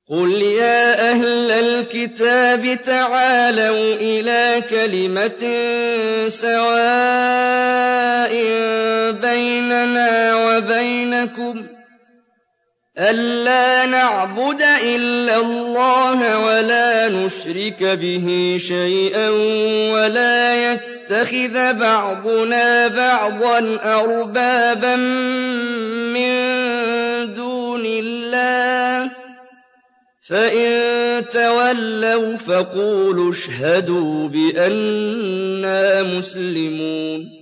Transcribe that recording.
قُلْ يَا أَهْلَ الْكِتَابِ تَعَالَوْا إِلَىٰ كَلِمَةٍ سَوَاءٍ بَيْنَنَا وَبَيْنَكُمْ أَلَّا نَعْبُدَ إِلَّا اللَّهَ وَلَا نُشْرِكَ بِهِ شَيْئًا وَلَا يَتَّخِذَ بَعْضُنَا بَعْضًا أَرْبَابًا مِّن دُونِ اللَّهِ ۚ فَإِن تَوَلَّوْا فَقُولُوا اشْهَدُوا بِأَنَّا مُسْلِمُونَ